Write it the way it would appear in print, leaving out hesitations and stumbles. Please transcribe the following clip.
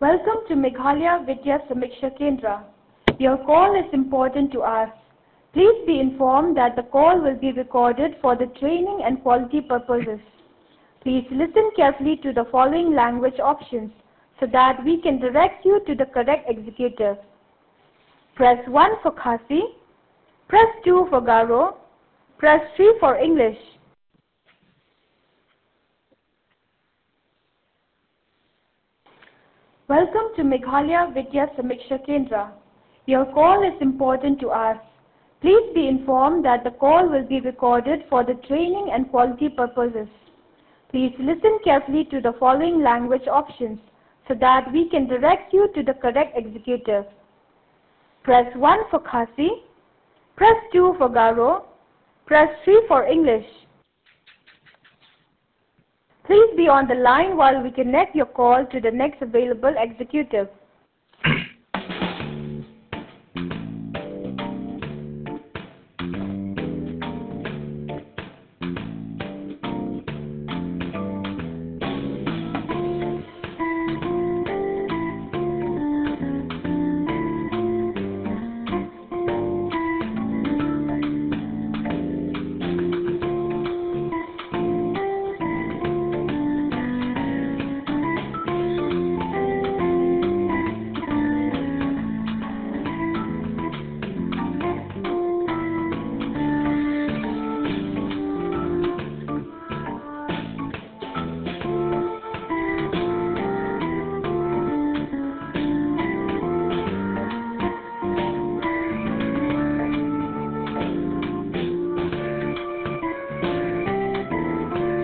Welcome to Meghalaya Vidya Samiksha Kendra. Your call is important to us. Please be informed that the call will be recorded for the training and quality purposes. Please listen carefully to the following language options so that we can direct you to the correct executive. Press 1 for Khasi, press 2 for Garo, press 3 for English. Welcome to Meghalaya Vidya Samiksha Kendra. Your call is important to us. Please be informed that the call will be recorded for the training and quality purposes. Please listen carefully to the following language options so that we can direct you to the correct executive. Press 1 for Khasi, press 2 for Garo, press 3 for English. Please be on the line while we connect your call to the next available executive.